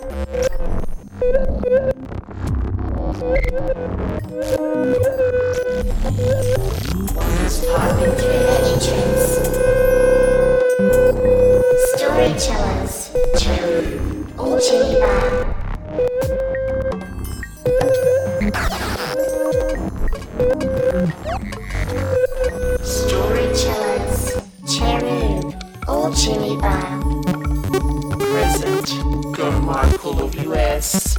Popping through the entrance. Storytellers, True, or Chili Bar. Storytellers, Cherub, or Chili Bar. Present, Go Michael of US.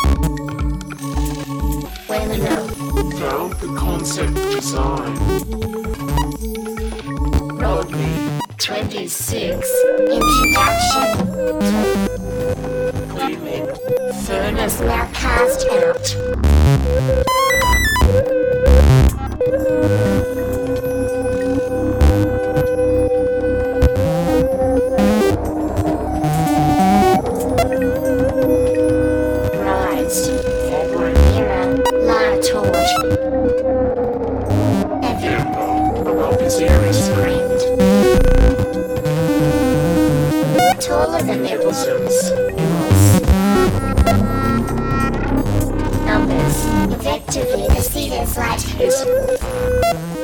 Webinar, Go the concept design. Rodney, 26. Introduction. Cleveland, Furnace now cast out. Rise. Era. Live torch. Ember, above his ears. Print. Taller than Nicholson's. Numbers. Effectively the seed is light.